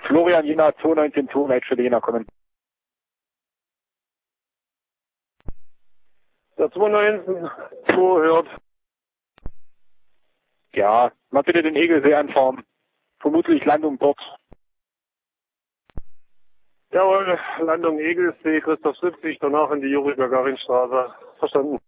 Florian Jena 219 Leitstelle für Jena kommen. Der 219 hört. Ja, mal bitte den Egelsee anfahren. Vermutlich Landung dort. Jawohl, Landung Egelsee, Christoph 70, danach in die Juri-Gagarin-Straße. Verstanden.